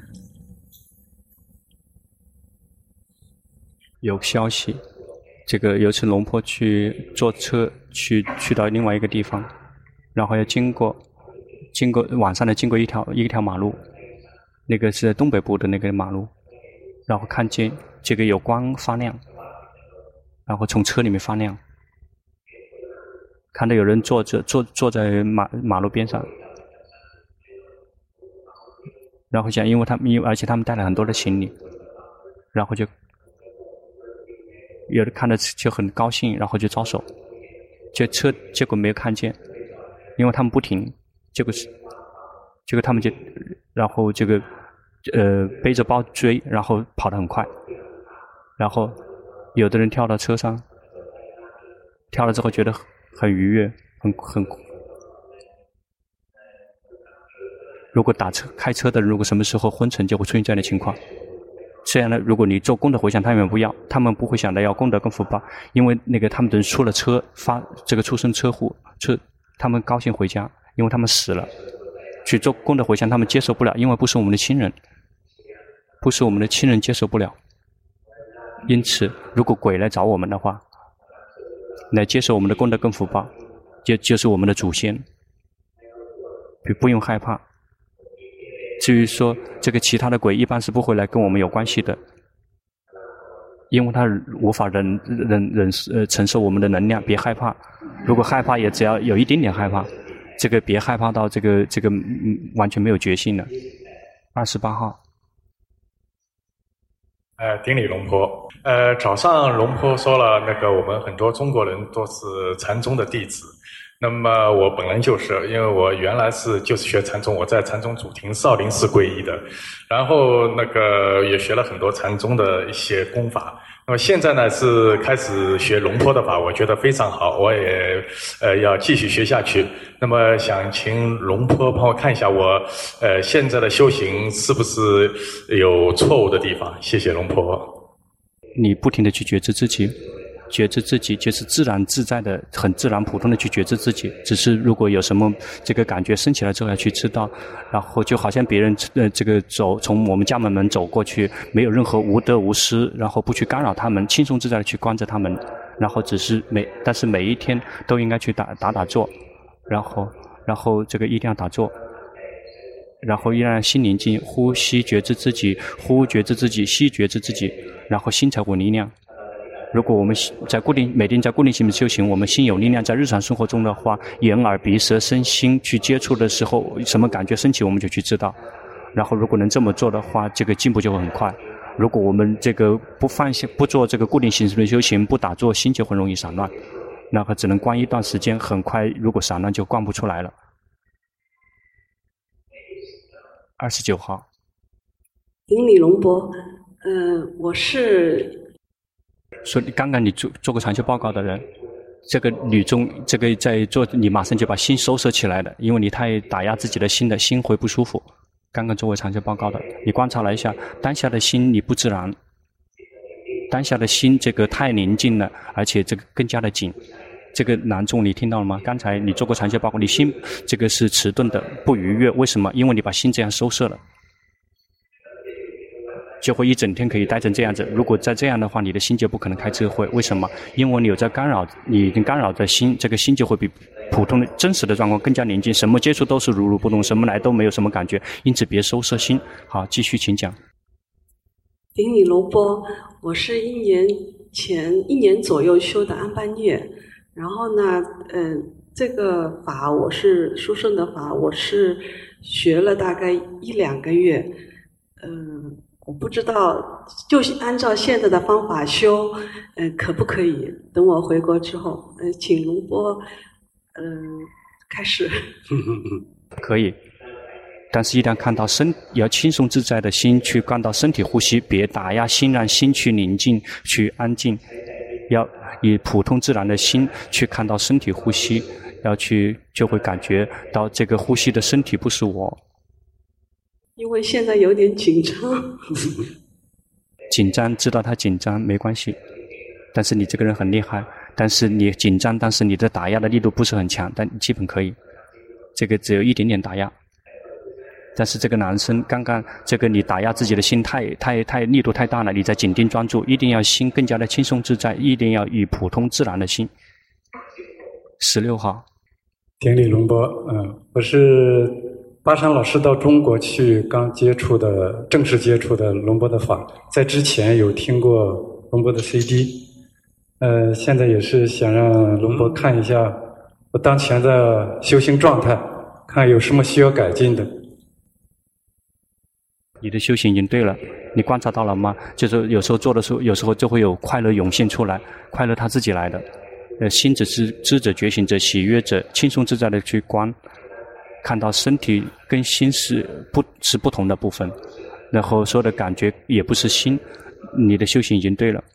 有消息，这个有次龙波去坐车去到另外一个地方，然后要经过晚上的经过一条马路，那个是东北部的那个马路，然后看见这个有光发亮，然后从车里面发亮，看到有人坐在马路边上。然后想，而且他们带了很多的行李，然后就有的看着就很高兴，然后就招手，结果没有看见，因为他们不停，结果他们就，然后这个背着包追，然后跑得很快，然后有的人跳到车上，跳了之后觉得很愉悦，很。如果开车的人，如果什么时候昏沉，就会出现这样的情况。这样呢，如果你做功德回向，他们不要，他们不会想到要功德跟福报，因为那个他们等出了出生车祸，他们高兴回家，因为他们死了。去做功德回向，他们接受不了，因为不是我们的亲人，接受不了。因此，如果鬼来找我们的话，来接受我们的功德跟福报，就是我们的祖先，不用害怕。至于说这个其他的鬼一般是不会来跟我们有关系的，因为他无法承受我们的能量，别害怕。如果害怕也只要有一点点害怕，这个别害怕到这个完全没有决心了。28号。 顶礼龙婆。早上龙婆说了，我们很多中国人都是禅宗的弟子。那么我本人就是因为我原来就是学禅宗，我在禅宗主庭少林寺皈依的，然后也学了很多禅宗的一些功法。那么现在呢是开始学龙坡的法，我觉得非常好，我也要继续学下去。那么想请龙坡帮我看一下我现在的修行是不是有错误的地方？谢谢龙坡。 你不停地去觉知自己。觉知自己就是自然自在的，很自然普通的去觉知自己。只是如果有什么这个感觉升起来之后要去知道，然后就好像别人从我们家门走过去，没有任何无得无失，然后不去干扰他们，轻松自在的去观着他们，然后但是每一天都应该去打坐，然后这个一定要打坐。然后依然心宁静，呼吸觉知自己，呼觉知自己，吸觉知自己，然后心才稳力量。 如果我们每天在固定性修行，我们心有力量，在日常生活中的话，眼耳鼻舌身心去接触的时候，什么感觉升起，我们就去知道。然后如果能这么做的话，这个进步就会很快。如果我们这个不做这个固定形式的修行，不打坐，心就很容易散乱。那个只能关一段时间，很快如果散乱就关不出来了。29号， 顶礼龙波，我是说刚刚你做过禅修报告的人，这个女中这个在做，你马上就把心收摄起来了，因为你太打压自己的心会不舒服。刚刚做过禅修报告的，你观察了一下当下的心，你不自然，当下的心这个太宁静了，而且这个更加的紧。这个难重你听到了吗？刚才你做过禅修报告，你心这个是迟钝的，不愉悦，为什么？因为你把心这样收摄了，就会一整天可以待成这样子。如果再这样的话，你的心就不可能开智慧。为什么？因为你有在干扰，你已经干扰的心，这个心就会比普通的真实的状况更加宁静，什么接触都是如如不动，什么来都没有什么感觉，因此别收摄心。好，继续请讲。 顶礼龙波，我是1年左右修的安般涅，然后呢，这个法我是殊胜的法，我是学了大概1-2个月，我不知道，就是按照现在的方法修，可不可以？等我回国之后，请龙波，开始。 可以，但是一旦看到要轻松自在的心去看到身体呼吸，别打压心，让心去宁静，去安静。要以普通自然的心去看到身体呼吸，就会感觉到这个呼吸的身体不是我。 因为现在有点紧张。 紧张，知道他紧张没关系，但是你这个人很厉害，但是你紧张，但是你的打压的力度不是很强，但基本可以，这个只有一点点打压。但是这个男生刚刚这个你打压自己的心太力度太大了，你在紧盯专注，一定要心更加的轻松自在，一定要以普通自然的心。16号， 顶礼龙波，我是巴山老师到中国去刚正式接触的龙波的法，在之前有听过龙波的 CD，现在也是想让龙波看一下我当前的修行状态，看有什么需要改进的。 你的修行已经对了，你观察到了吗？就是有时候做的时候，有时候就会有快乐涌现出来，快乐它自己来的。心只是知者、觉醒者、喜悦者，轻松自在的去观，看到身体跟心是不同的部分，然后所有的感觉也不是心，你的修行已经对了。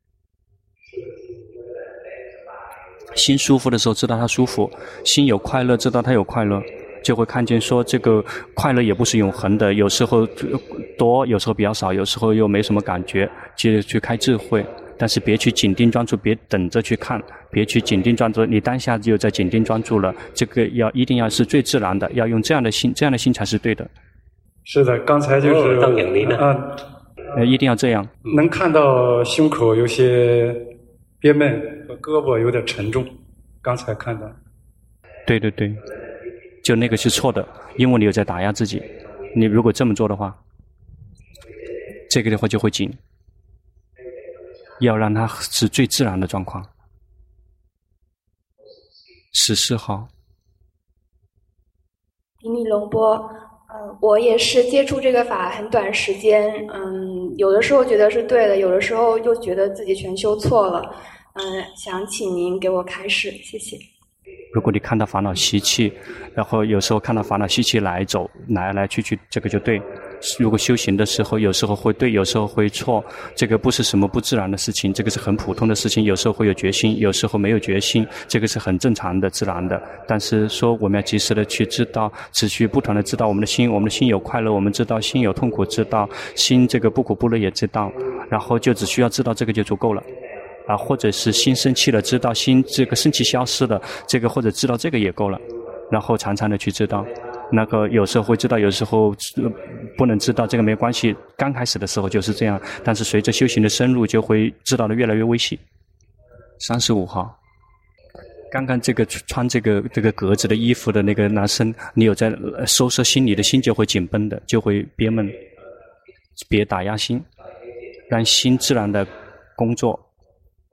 心舒服的时候知道它舒服，心有快乐知道它有快乐，就会看见说这个快乐也不是永恒的，有时候多，有时候比较少，有时候又没什么感觉，去开智慧。但是别去紧盯专注，别等着去看，别去紧盯专注，你当下就在紧盯专注了，这个一定要是最自然的，要用这样的心，这样的心才是对的。 是的，刚才就是一定要这样。 能看到胸口有些憋闷和胳膊有点沉重，刚才看到。 对对对，就那个是错的，因为你有在打压自己。你如果这么做的话，这个的话就会紧，要让它是最自然的状况。14号， 顶礼龙波，我也是接触这个法很短时间，有的时候觉得是对的，有的时候又觉得自己全修错了，想请您给我开示，谢谢。 如果你看到烦恼习气，然后有时候看到烦恼习气来走，来去，这个就对。如果修行的时候，有时候会对，有时候会错，这个不是什么不自然的事情，这个是很普通的事情。有时候会有决心，有时候没有决心，这个是很正常的、自然的。但是说我们要及时的去知道，持续不断的知道我们的心有快乐，我们知道心有痛苦，知道心这个不苦不乐也知道，然后就只需要知道这个就足够了。或者是心生气了，知道心这个生气消失了，这个或者知道这个也够了，然后常常的去知道，那个有时候会知道，有时候不能知道，这个没关系。刚开始的时候就是这样，但是随着修行的深入，就会知道的越来越微细。35号，刚刚这个穿这个格子的衣服的那个男生，你有在收摄心，你的心就会紧绷的，就会憋闷，别打压心，让心自然的工作。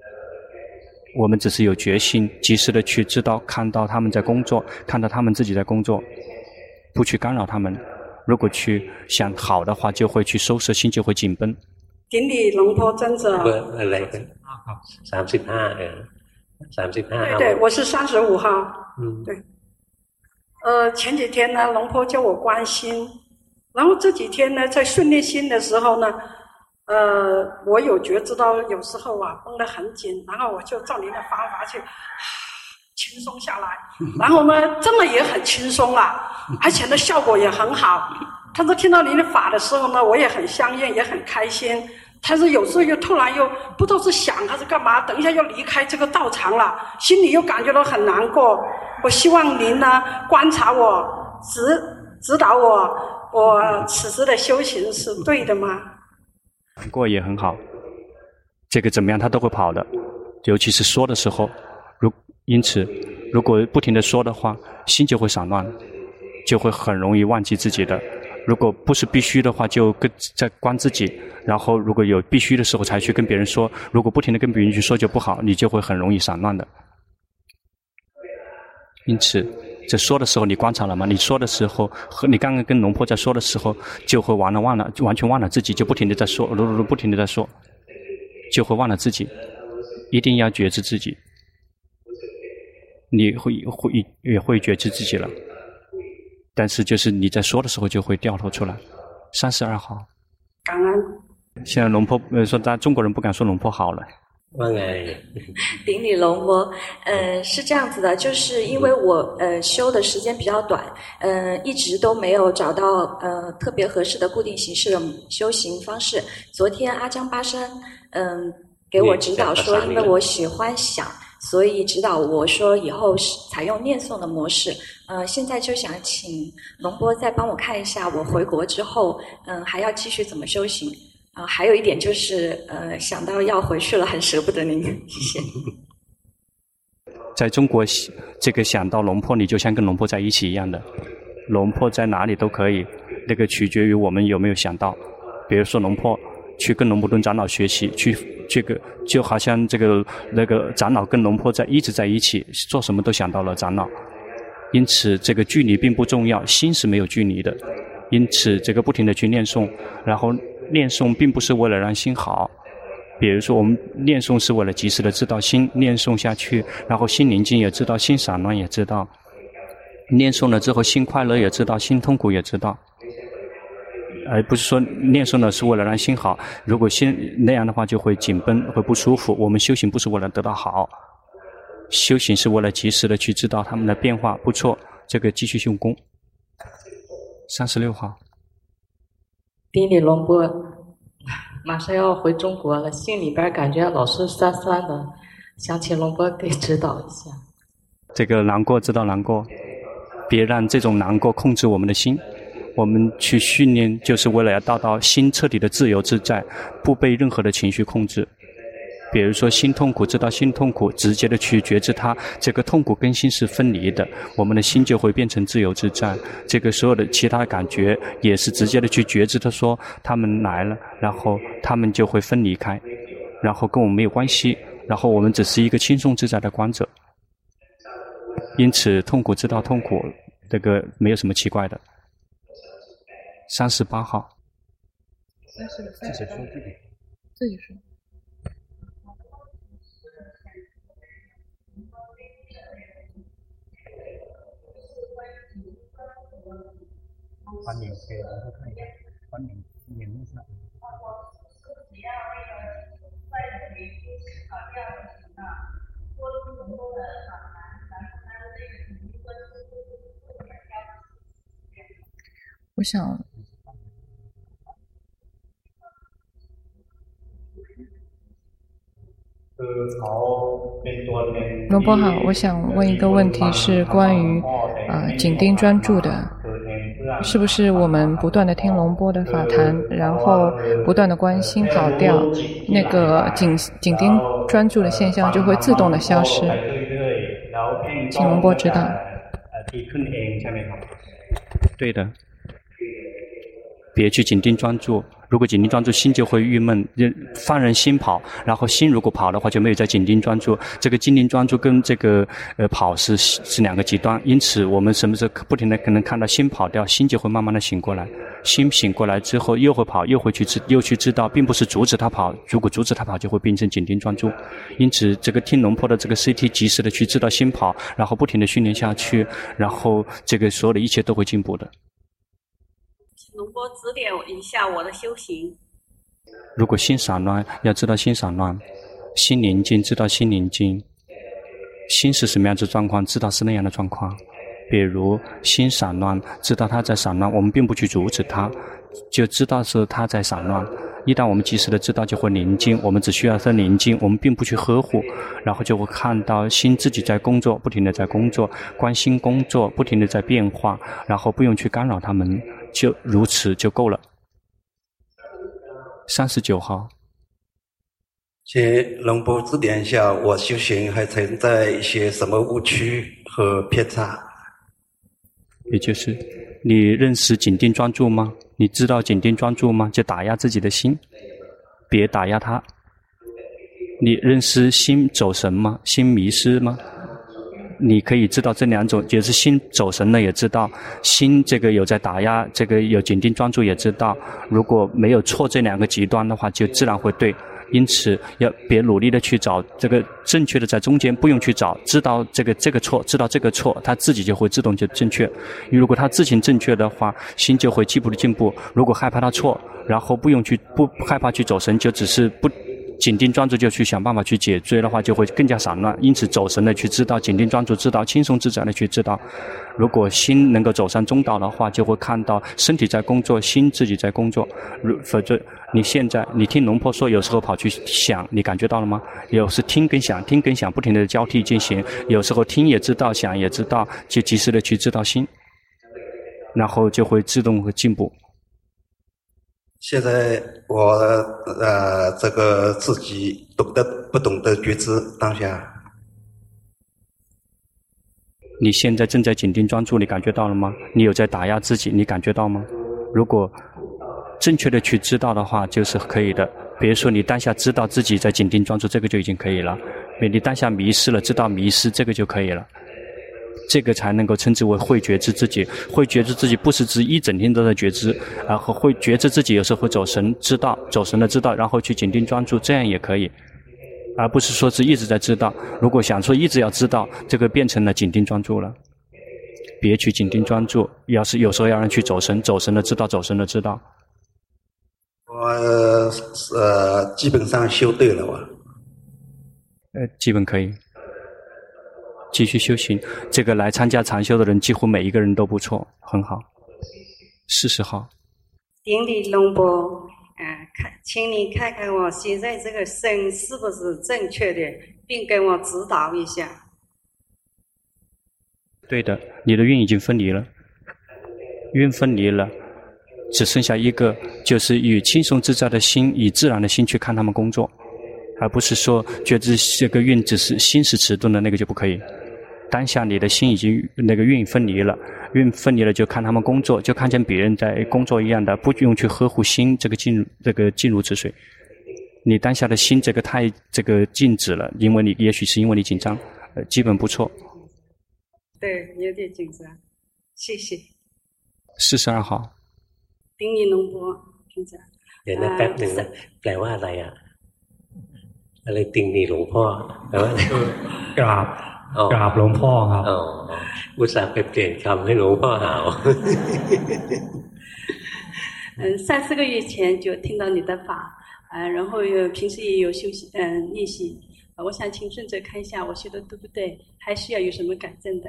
我们只是有决心，及时的去知道、看到他们在工作，看到他们自己在工作，不去干扰他们。如果去想好的话，就会去收摄，心就会紧绷。 顶礼龙婆尊者。 อะไรกัน35 对，我是35号。对。前几天呢，龙婆叫我关心，然后这几天呢，在训练心的时候呢，我有觉知到有时候啊绷得很紧，然后我就照您的方法去轻松下来，然后呢，真的也很轻松啊，而且呢效果也很好。但是听到您的法的时候呢，我也很相应，也很开心。但是有时候又突然又不知道是想还是干嘛，等一下又离开这个道场了，心里又感觉到很难过。我希望您呢观察我，指导我此时的修行是对的吗？ 难过也很好，这个怎么样他都会跑的，尤其是说的时候。因此如果不停地说的话，心就会散乱，就会很容易忘记自己的。如果不是必须的话，就在关自己，然后如果有必须的时候才去跟别人说，如果不停地跟别人去说就不好，你就会很容易散乱的。因此在说的时候你观察了吗？你说的时候和你刚刚跟龙婆在说的时候，就会完全忘了自己，就不停地在说，不停地在说，就会忘了自己。一定要觉知自己，你也会觉知自己了。但是就是你在说的时候就会掉头出来。32号。 感恩。 现在龙婆说，大家中国人不敢说龙婆好了。 顶礼龙婆，是这样子的，就是因为我修的时间比较短，一直都没有找到特别合适的固定形式的修行方式。昨天阿江巴山给我指导说，因为我喜欢想，所以指导我说以后采用念诵的模式。现在就想请龙波再帮我看一下，我回国之后还要继续怎么修行。还有一点就是想到要回去了，很舍不得您，谢谢。 在中国这个想到龙婆，你就像跟龙婆在一起一样的，龙婆在哪里都可以，那个取决于我们有没有想到。比如说龙婆去跟龙婆顿长老学习，去这个就好像那个长老跟龙婆一直在一起，做什么都想到了长老。因此这个距离并不重要，心是没有距离的。因此这个不停地去念诵，然后念诵并不是为了让心好，比如说我们念诵是为了及时的知道心念诵下去，然后心宁静也知道，心散乱也知道，念诵了之后心快乐也知道，心痛苦也知道，而不是说念诵的是为了让心好。如果心那样的话就会紧绷，会不舒服。我们修行不是为了得到好，修行是为了及时的去知道他们的变化。不错，这个继续用功。36号。 顶礼龙波，马上要回中国了，心里边感觉老是酸酸的，想请龙波给指导一下。 这个难过知道难过，别让这种难过控制我们的心。我们去训练就是为了要到心彻底的自由自在，不被任何的情绪控制。比如说心痛苦，知道心痛苦，直接的去觉知它，这个痛苦跟心是分离的，我们的心就会变成自由自在。这个所有的其他的感觉也是直接的去觉知，他说他们来了，然后他们就会分离开，然后跟我们没有关系，然后我们只是一个轻松自在的观者。因此痛苦知道痛苦，这个没有什么奇怪的。38号。自己说。欢迎给龙波看一下，欢迎点一下。 我想，龙波好，我想问一个问题，是关于紧盯专注的。是不是我们不断的听龙波的法谈，然后不断的关心跑掉，那个紧盯专注的现象就会自动的消失？请龙波指导。 对的，别去紧盯专注， 如果紧盯专注，心就会郁闷，放任心跑，然后心如果跑的话，就没有在紧盯专注。这个紧盯专注跟这个跑是两个极端，因此我们什么时候不停的可能看到心跑掉，心就会慢慢的醒过来。心醒过来之后又会跑，又去知道，并不是阻止他跑。如果阻止他跑，就会变成紧盯专注。因此，这个听龙婆的这个 CT 及时的去知道心跑，然后不停的训练下去，然后这个所有的一切都会进步的。 请龙波指点一下我的修行。 如果心散乱，要知道心散乱；心宁静，知道心宁静。心是什么样子状况，知道是那样的状况。比如心散乱，知道它在散乱，我们并不去阻止它，就知道是它在散乱。一旦我们及时的知道，就会宁静。我们只需要它宁静，我们并不去呵护，然后就会看到心自己在工作，不停的在工作，观心工作，不停的在变化，然后不用去干扰他们，就如此就够了。39号， 请龙波指点一下，我修行还存在一些什么误区和偏差？ 也就是你认识紧盯专注吗？你知道紧盯专注吗？就打压自己的心，别打压它。你认识心走神吗？心迷失吗？你可以知道这两种，也是心走神了也知道，心这个有在打压，这个有紧盯专注也知道。如果没有错这两个极端的话，就自然会对。因此要别努力的去找这个正确的在中间，不用去找，知道这个错，知道这个错，它自己就会自动就正确。如果它自行正确的话，心就会进步的进步。如果害怕它错，然后不害怕去走神，就只是不紧盯专注就去想办法去解决的话，就会更加散乱。因此走神的去知道，紧盯专注知道，轻松自在的去知道。如果心能够走上中道的话，就会看到身体在工作，心自己在工作。否则你现在你听龙婆说，有时候跑去想，你感觉到了吗？有时听跟想不停的交替进行，有时候听也知道，想也知道，就及时的去知道心，然后就会自动会进步。 现在我这个自己懂得不懂得觉知当下。 你现在正在紧盯专注，你感觉到了吗？你有在打压自己，你感觉到吗？如果正确的去知道的话，就是可以的。比如说你当下知道自己在紧盯专注，这个就已经可以了。你当下迷失了，知道迷失，这个就可以了。这个才能够称之为会觉知自己。会觉知自己不是指一整天都在觉知，然后会觉知自己有时候会走神，走神的知道，然后去紧盯专注，这样也可以。而不是说是一直在知道。如果想说一直要知道，这个变成了紧盯专注了。别去紧盯专注，要是有时候要让去走神的知道，走神的知道。 我基本上修对了吧？ 基本可以继续修行。这个来参加禅修的人，几乎每一个人都不错，很好。40号， 顶礼龙波。请你看看我现在这个身是不是正确的，并给我指导一下。 对的，你的运已经分离了，运分离了，只剩下一个，就是以轻松自在的心，以自然的心去看他们工作，而不是说觉得这个运只是心是迟钝的，那个就不可以。当下你的心已经那个运分离了，运分离了就看他们工作，就看见别人在工作一样的，不用去呵护心这个静如止水。你当下的心这个太静止了，因为你也许是因为你紧张，基本不错。 对，有点紧张，谢谢。 42号。 顶礼龙波，平常。 เดี๋ยวนะแป๊บนึงนะแปลว่าอะไรอ่ะอะไรติงหนีหลวงพ่อแปลว่ากราบหลวงพ่อครับอุตส่าห์ไปเปลี่ยนคำให้หลวงพ่อหาว 3-4个月前就听到你的法，然后平时也有修习练习，我想请顺着看一下我修的对不对，还需要有什么改正的。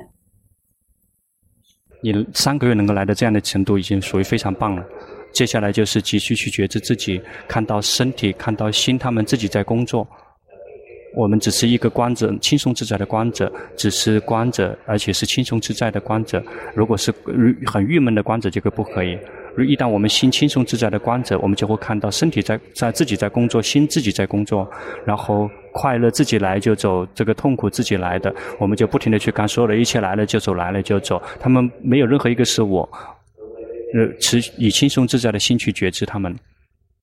你3个月能够来到这样的程度，已经属于非常棒了。接下来就是继续去觉知自己，看到身体，看到心，他们自己在工作。我们只是一个观者，轻松自在的观者，只是观者，而且是轻松自在的观者。如果是很郁闷的观者，这个不可以。一旦我们心轻松自在的观者，我们就会看到身体在自己在工作，心自己在工作，然后快乐自己来就走，这个痛苦自己来的，我们就不停地去看，所有的一切来了就走，来了就走，他们没有任何一个是我。以轻松自在的心去觉知他们。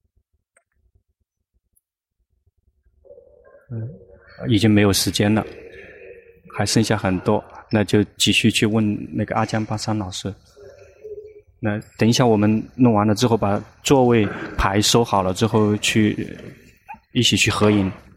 已经没有时间了，还剩下很多，那就继续去问那个阿江巴桑老师。那等一下我们弄完了之后，把座位牌收好了之后，一起去合影。